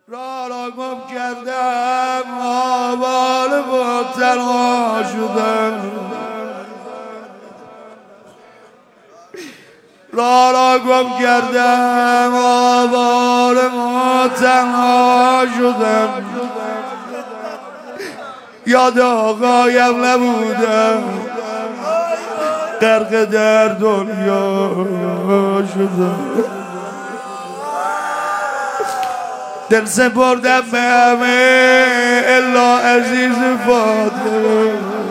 را گم کردم آوال با تنها شدم را گم کردم آوال ما تنها شدم یاد آقایم نبودم غرق در دنیا شدم دل سپردم به همه الا عزیز فاطمه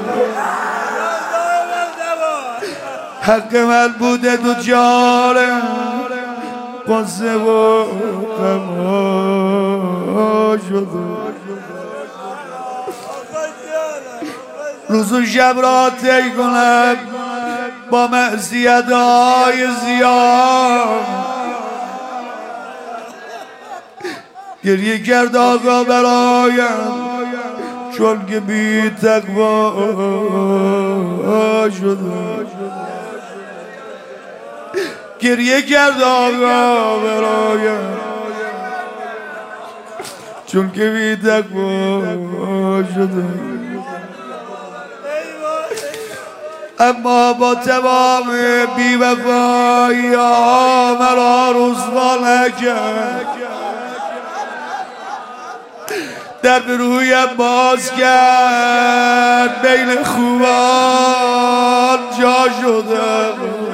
حق من بوده دو جارم قصه و غما شده روز و شب را طی کنم با معصیت های زیاد گریه کرد آقا برایم چون که بی تقوا شده گریه کرد آقا برایم چون که بی تقوا شده اما با تمام بی وفایی ها مرا رسوا نکرد در به رویم باز کرد بین خوبان جا شدم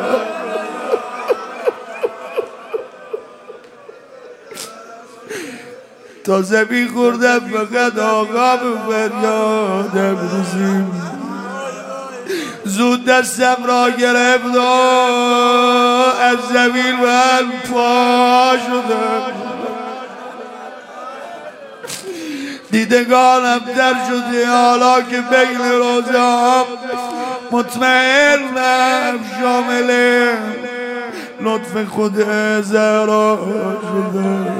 تا زمین خوردم فقط آقا به فریادم رسید زود دستم را گرفت و از زمین من پا شدم دیدگانم در شده حالا که بین روزام مطمئنم شامل لطف خود زهرا شده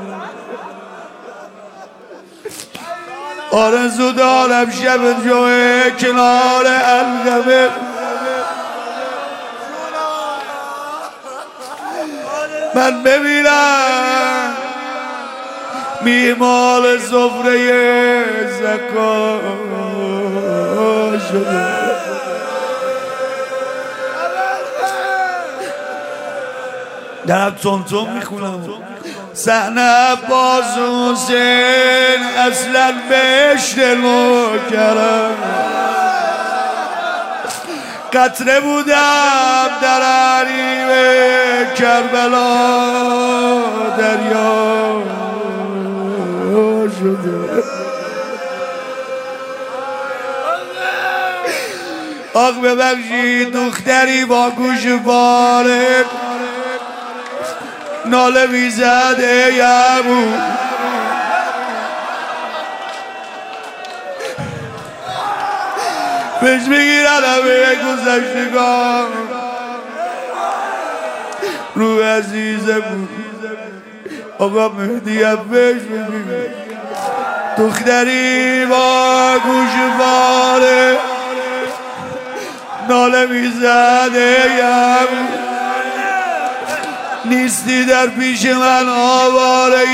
آرزو دارم شب جوه کنار القمه من ببینم میمال سفره زکا شده دارم تون میخونم صحنه عباس حسین اصلا بهشت نوکرم قطره بودم در حریم کربلا دریا شده آخ ببخشید دختری با گوش فارغ ناله میزد ای عمو بهش بگیرن همه گذشتگان رو عزیزه بود آقا مهدی هم بهش بگیر دختری با گوش فارغ ناله میزد ای عمو نیستی در پیش من آواره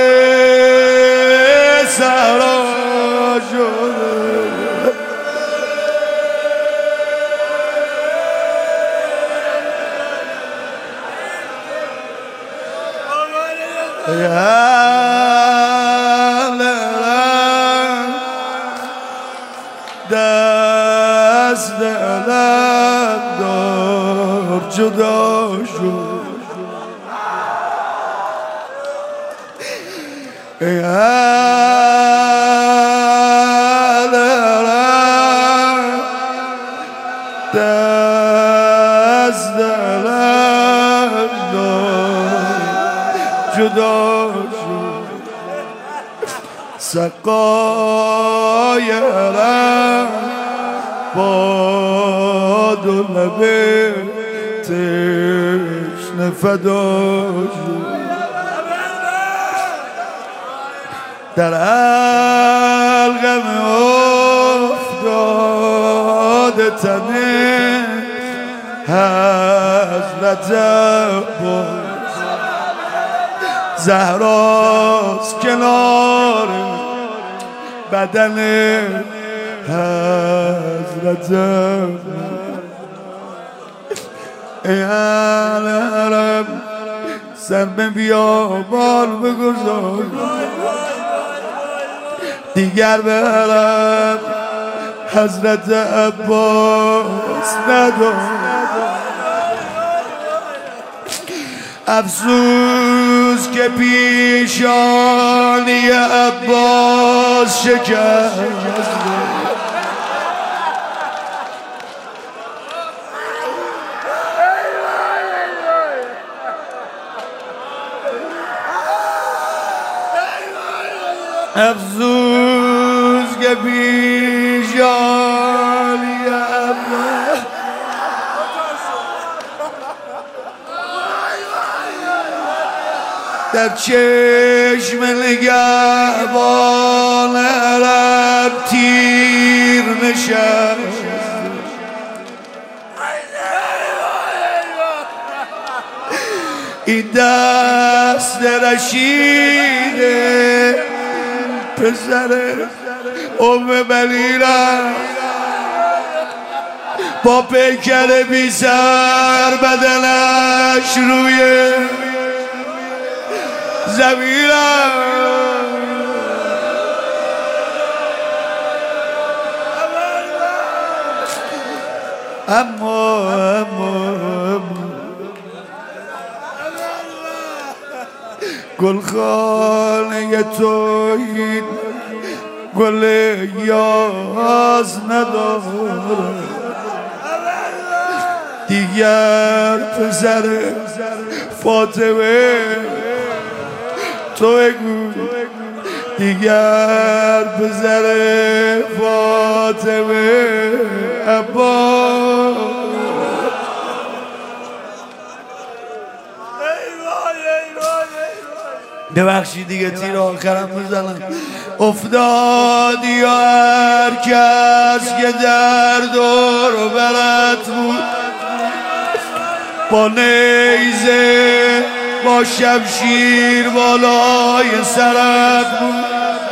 صحرا شده دست دلم دار جدا شد ای دست دلم جدا شد سقایرم باد و لبه تشنه فدا شد در حلقم افتاده تنه حضرت عباس زهراست کنار بدن حضرتم ای عالم سر به بیابان بگذار دیگر برم حضرت عباس ندار افسوس که پیشانی عباس شکست افسوس که پیشانی عباس در چشم نگهبان عرب تیر نشست این دست رشیده پسر بلیرم با پیکر بی سر بدنش روی زمینم اما گلخانه تویید گل یاز نداره دیگر پسر فاطمه تو بگو دیگر پسر فاطمه عباس ببخشید دیگه تیر آخرم میزنم افتادی یا هر کس که در دور برت بود با نیزه با شمشیر بالای سرت بود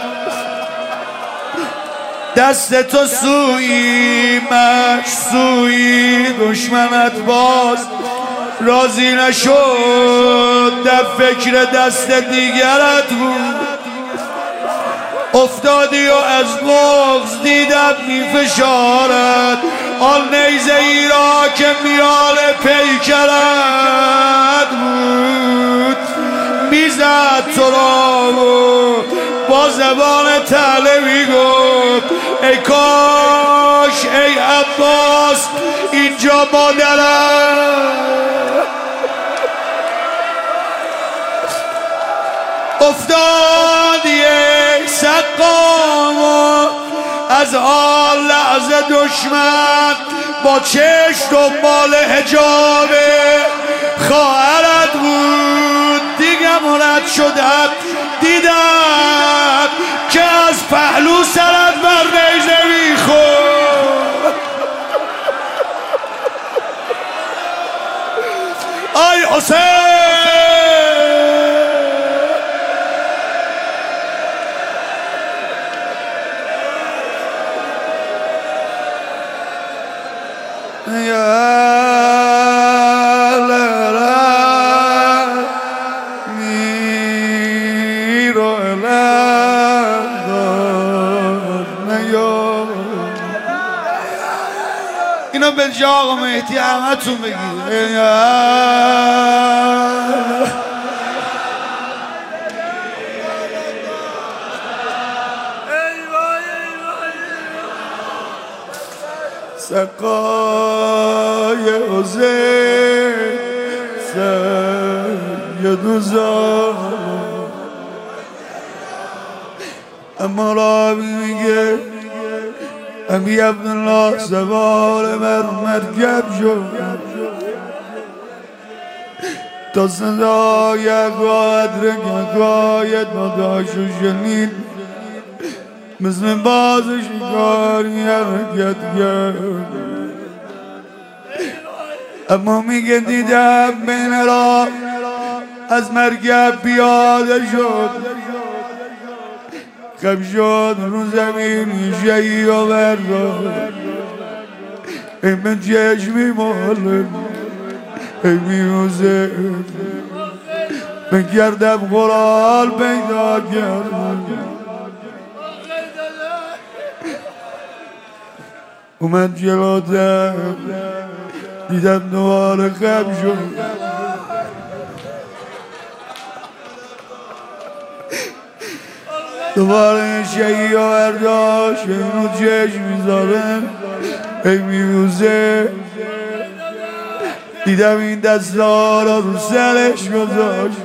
دست تو سوی مش سوی دشمنت باز راضی نشد در فکر دست دیگرت بود افتادی و از بغض دیدم میفشارد آن نیزه ای را که میال پیکرت بود میزد تو را و با زبان طعنه میگفت ای کاش ای عباس اینجا مادرم افتادی ای سقام از آن لحظه دشمن با چشم دنبال حجاب خواهرت بود دیگه مرد شدم دیدم که از پهلو سرت بر نیزه میخورد آی حسین اینا به جا آقا مهدی همتون بگید سقای حسین سید زمان اما را میگه امی عبدالله سوار مرکب شد تا صدای قدر گاید نداشو شنید مثل باز شکاری حرکت کرد اما میگه دیدم بین را از مرکب پیاده شد خم شد رو زمین شیعی آورد ای من چشمی مالم ای میوزه من کردم قرآن پیدا کردم اومد جلوتم دیدم دوباره خم شد دوباره شیعی آورداش اینو چشم میذارم ای میوزه دیدم این دستا رو سرش گذاشت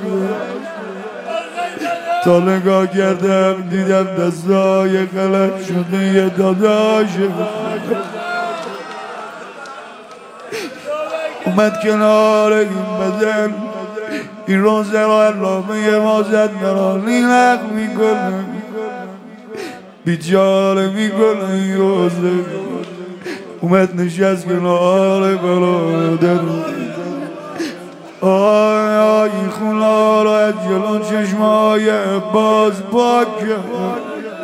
تا نگاه کردم دیدم دستای خلق شده یه داداشه اومد کنار این بدن این روزه را علامه مازندرانی نق میکنه بیچاره میکنه این روزه اومد نشست کنار برادر آی آی این خونه را از جلو چشمای باز پاک کرد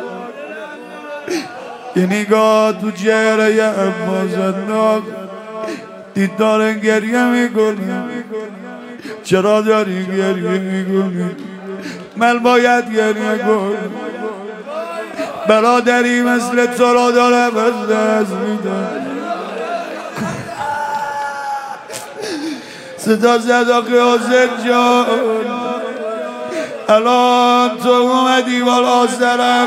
یه نگاه تو چهره یه مازندران دید داره گریه میکنه چرا داری گریه میکنی من باید گریه کنم برادری مثل تو را دارم از دست میدم صدا زد آقا حسین جان الان تو اومدی بالا سرم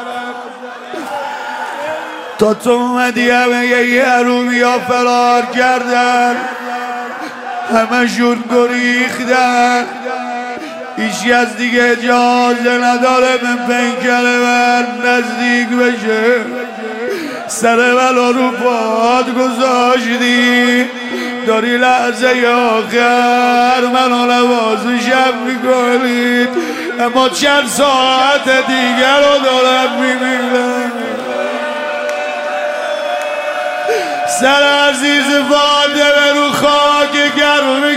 تا تو اومدی همه یه حرومی ها فرار کردن همه شون گریختن هیچی از دیگه اجازه نداره به پیکر من نزدیک بشه سر بلا رو پاد گذاشتی داری لحظه آخر منو نوازشم میکنید اما چند ساعت دیگر رو دارم میبینم سر عزیز فاطمه رو خاک گرم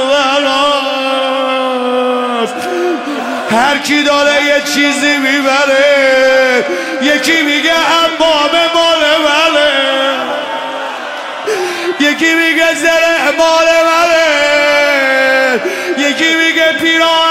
کربلاست هر کی داره یه چیزی میبره یکی میگه امام مال منه یکی میگه زره مال منه یکی میگه پیران